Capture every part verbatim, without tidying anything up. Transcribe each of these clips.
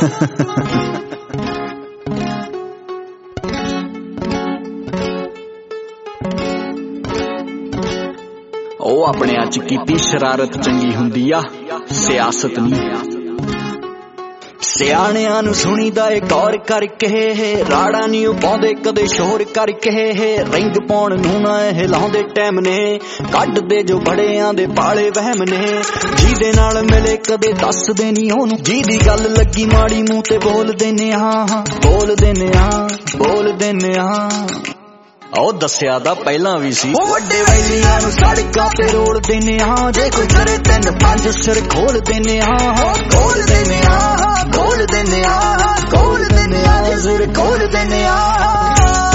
ਉਹ ਆਪਣਿਆਂ ਚ ਕੀਤੀ ਸ਼ਰਾਰਤ ਚੰਗੀ ਹੁੰਦੀ ਆ, ਸਿਆਸਤ ਨਹੀਂ। ਸਿਆਣਿਆਂ ਨੂੰ ਸੁਣੀਦਾ ਏ ਗੌਰ ਕਰਕੇ, ਰਾੜਾ ਨੀ ਉਹ ਪਾਉਂਦੇ ਕਦੇ ਸ਼ੋਰ ਕਰਕੇ। ਰਿੰਗ ਪਾਉਣ ਨੂੰ ਨਾ ਇਹ ਲਾਉਂਦੇ ਟਾਈਮ ਨੇ, ਕੱਢਦੇ ਜੋ ਬੜਿਆਂ ਦੇ ਪਾਲੇ ਵਹਿਮ ਨੇ। ਜਿਹਦੇ ਨਾਲ ਮਿਲੇ ਕਦੇ ਦੱਸਦੇ ਨੀ ਉਹਨੂੰ, ਜਿਹਦੀ ਗੱਲ ਲੱਗੀ ਮਾੜੀ ਮੂੰਹ ਤੇ ਬੋਲ ਦਿੰਨੇ ਹਾਂ, ਬੋਲ ਦਿੰਨੇ ਹਾਂ, ਬੋਲ ਦਿੰਨੇ ਹਾਂ। ਉਹ ਦੱਸਿਆ ਤਾਂ ਪਹਿਲਾਂ ਵੀ ਸੀ। ਵੱਡੇ ਵੈਲੀਆਂ ਨੂੰ ਸੜਕਾਂ ਤੇ ਰੋਲ ਦਿੰਨੇ ਹਾਂ, ਜੇ ਕੋਈ ਕਰੇ ਤਿੰਨ ਪੰਜ ਸਿਰ ਖੋਲ ਦਿੰਨੇ ਹਾਂ, ਖੋਲ ਦਿੰਨੇ ਹਾਂ, ਖੋਲ ਦਿੰਨੇ ਹਾਂ, ਖੋਲ ਦਿੰਨੇ ਹਾਂ, ਸਿਰ ਖੋਲ ਦਿੰਨੇ ਹਾਂ।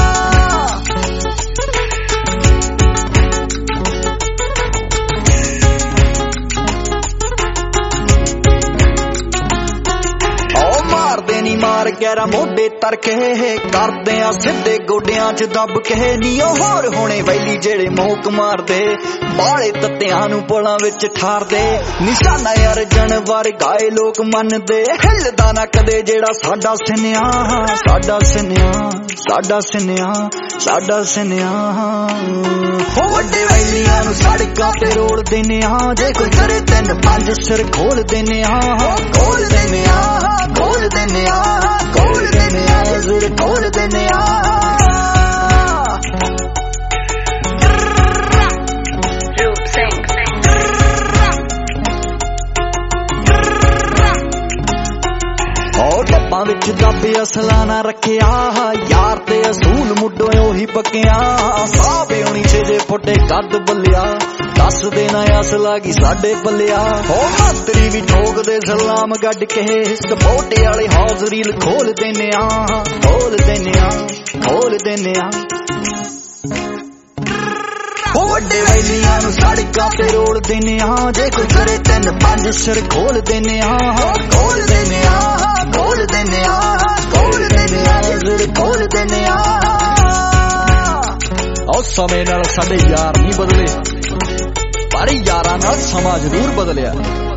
ਮਾਰ ਗੈਰਾ ਮੋਢੇ ਤਰਕੇ, ਕਰਦੇ ਆ ਸਿੱਧੇ ਗੋਡਿਆਂ ਚ ਦੱਬ ਕੇ। ਨੀ ਉਹ ਹੋਰ ਹੋਣੇ ਵੈਲੀ ਜਿਹੜੇ ਮੋਕ ਮਾਰਦੇ, ਬਾਲੇ ਤੱਤਿਆਂ ਨੂੰ ਪੁਲਾਂ ਵਿੱਚ ਠਾਰਦੇ। ਨਿਸ਼ਾਨਾ ਯਾਰ ਜਨਵਰ ਗਾਏ ਲੋਕ ਮੰਨਦੇ, ਹਿੱਲਦਾ ਨਾ ਕਦੇ ਜਿਹੜਾ ਸਾਡਾ ਸਿਨਿਆ, ਸਾਡਾ ਸਿਨਿਆ, ਸਾਡਾ ਸਿਨਿਆ, ਸਾਡਾ ਸਿਨਿਆ। ਵੱਡੇ ਵੈਲੀਆਂ ਨੂੰ ਸੜਕਾਂ ਤੇ ਰੋਲ ਦਿੰਨੇ ਹਾਂ, ਜੇ ਕੋਈ ਕਰੇ ਤਿੰਨ ਪੰਜ ਸਿਰ ਖੋਲ ਦਿੰਨੇ ਹਾਂ, ਖੋਲ ਦਿੰਨੇ ਹਾਂ, ਖੋਲ ਦਿੰਨੇ ਹਾਂ, ਖੋਲ ਦਿੰਨੇ ਹਾਂ, ਸਿਰ ਖੋਲ ਦਿੰਨੇ ਹਾਂ। ਡੱਬਾਂ ਵਿੱਚ ਦੱਬੇ ਅਸਲਾ ਨਾ ਰੱਖਿਆ, ਯਾਰ ਤੇ ਅਸੂਲ ਮੁੱਢੋਂ ਉਹੀ ਪੱਕਿਆ। ਸਾਹ ਪਿਉਣੀ ਛੇ ਜੇ ਫੁੱਟੇ ਕੱਦ ਬੱਲਿਆ, ਦੱਸ ਦੇਣਾ ਅਸਲਾ ਕੀ ਸਾਡੇ ਪੱਲਿਆ। ਹੋ ਮੰਤਰੀ ਵੀ ਠੋਕਦੇ ਸਲਾਮ ਗੱਡ ਕੇ, ਸਪੋਟੇ ਵਾਲੇ ਹੌਜ਼ ਰੀਲ ਖੋਲ ਦਿੰਨੇ ਆ, ਖੋਲ ਦਿੰਨੇ ਆ, ਖੋਲ ਦਿੰਨੇ ਆ। ਵੱਡੇ ਵੈਲੀਆਂ ਨੂੰ ਸੜਕਾਂ ਤੇ ਰੋਲ ਦਿੰਨੇ ਹਾਂ, ਜੇ ਕੋਈ ਕਰੇ ਤਿੰਨ ਪੰਜ ਸਿਰ ਖੋਲ ਦਿੰਨੇ ਹਾਂ, ਖੋਲ ਦਿੰਨੇ ਹਾਂ, ਖੋਲ ਦਿੰਨੇ ਹਾਂ, ਖੋਲ ਦਿੰਨੇ ਹਾਂ, ਸਿਰ ਖੋਲ ਦਿੰਨੇ ਹਾਂ। ਉਹ ਸਮੇਂ ਨਾਲ ਸਾਡੇ ਯਾਰ ਨਹੀਂ ਬਦਲੇ, ਪਰ ਯਾਰਾਂ ਨਾਲ ਸਮਾਂ ਜ਼ਰੂਰ ਬਦਲਿਆ।